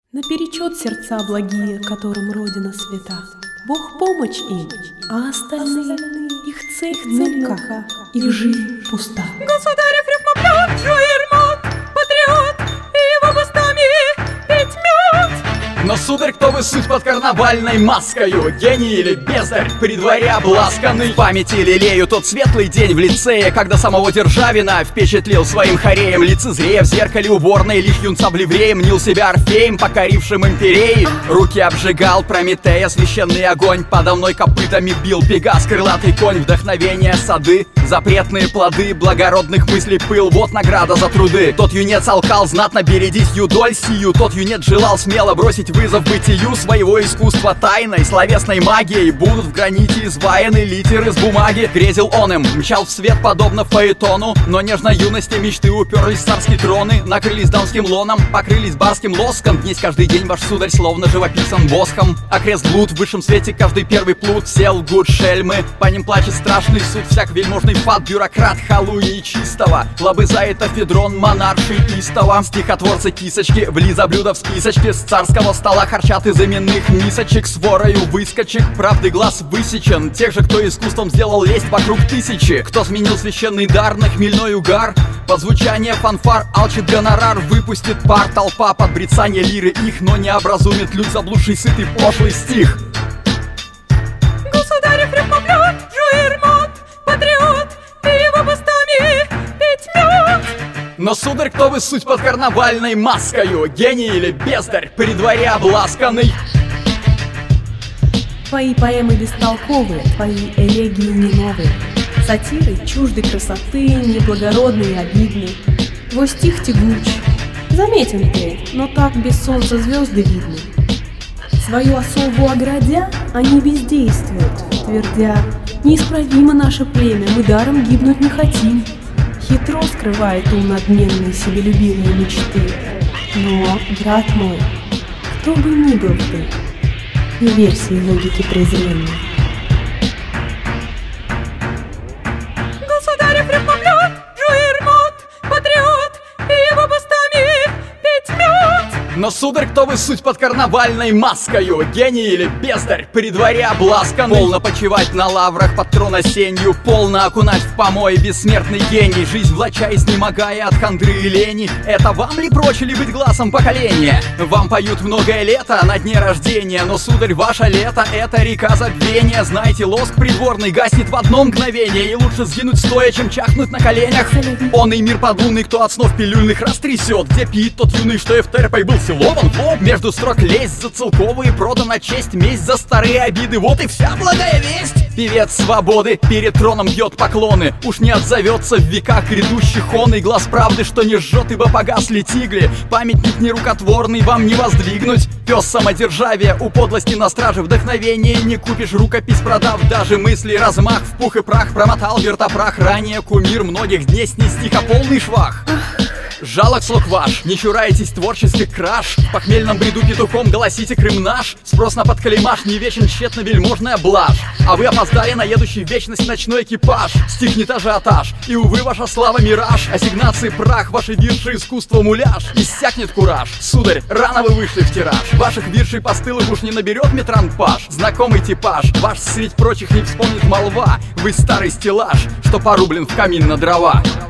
Наперечет сердца благие, которым Родина свята. Бог помощь им, а остальные их цель мелка, их жизнь пуста. Государев рифмоплет, жуирмот, патриот, и его устами петь мед. Но, сударь, кто вы суть под карнавальной маскою? Гений или бездарь, при дворе обласканный? В памяти лелею тот светлый день в лицее, когда самого Державина впечатлил своим хореем. Лицезрея в зеркале уборной, лишь юнца в ливрее мнил себя Орфеем, покорившим империей. Руки обжигал Прометея священный огонь, подо мной копытами бил Пегас, крылатый конь. Вдохновение, сады, запретные плоды, благородных мыслей пыл, вот награда за труды. Тот юнец алкал знатно бередить юдоль сию, тот юнец желал смело бросить вызов бытию своего искусства тайной, словесной магией. Будут в граните изваяны литеры с бумаги. Грезил он им, мчал в свет подобно фаэтону, но нежной юности мечты уперлись в царские троны, накрылись дамским лоном, покрылись барским лоском. Днесь каждый день ваш сударь словно живописан воском, а крест блуд в высшем свете каждый первый плут. Все лгут шельмы, по ним плачет страшный суд, всяк вельможный фат, бюрократ халуи и чистого лобызает эфедрон монарший истова. Стихотворцы кисочки вли за блюдо в списочке, с царского стола харчат из именных мисочек, с ворою выскочек правды глаз высечен, тех же, кто искусством сделал лесть вокруг тысячи, кто сменил священный дар на хмельной угар. Под звучание фанфар алчит гонорар, выпустит пар толпа под брецание лиры их, но не образумит люд заблудший сытый пошлый стих. Государев рифмоплет, жуирмот, патриот, и его устами петь мед. Но, сударь, кто вы суть под карнавальной маскою? Гений или бездарь, при дворе обласканный? Твои поэмы бестолковые, твои элегии не новые. Сатиры чужды красоты, неблагородные и обидны. Твой стих тягуч, заметен ты, но так без солнца звезды видны. Свою особу оградя, они бездействуют, твердя: неисправимо наше племя, мы даром гибнуть не хотим. Хитро скрывает ум надменные себелюбивые мечты. Но, брат мой, кто бы ни был ты, не верь сей логике презренной. Государев рифмоплет, жуирмот, патриот, и его устами петь мед. Но, сударь, кто вы суть под карнавальной маскою? Гений или бездарь, при дворе обласканный? Полно почивать на лаврах под трон осенью, полно окунать в помой бессмертный гений, жизнь влача изнемогая от хандры и лени. Это вам ли прочили быть глазом поколения? Вам поют многое лето на дне рождения, но, сударь, ваше лето — это река забвения. Знаете, лоск придворный гаснет в одно мгновение, и лучше сгинуть стоя, чем чахнуть на коленях. Он и мир подлунный, кто от снов пилюльных растрясет, где пит тот юный, что эфтерпой был силован в лоб. Между строк лезть за целковые, продана честь, месть за старые обиды, вот и вся благая весть. Певец свободы перед троном бьет поклоны, уж не отзовется в веках грядущих он, и глаз правды, что не жжет, ибо погасли тигли. Памятник нерукотворный вам не воздвигнуть, пес самодержавия у подлости на страже. Вдохновение не купишь, рукопись продав, даже мысли размах в пух и прах промотал вертопрах. Ранее кумир многих дней не стих, а полный швах. Жалок слог ваш, не чураетесь творческих краж, в похмельном бреду петухом голосите Крым наш. Спрос на подкалимаш не вечен, тщетно вельможная блажь, а вы опоздали на едущий в вечность ночной экипаж. Стихнет ажиотаж, и, увы, ваша слава мираж, ассигнации прах, ваши вирши искусство муляж. Иссякнет кураж, сударь, рано вы вышли в тираж, ваших виршей постылых уж не наберет метранпаж. Знакомый типаж, ваш средь прочих не вспомнит молва, вы старый стеллаж, что порублен в камин на дрова.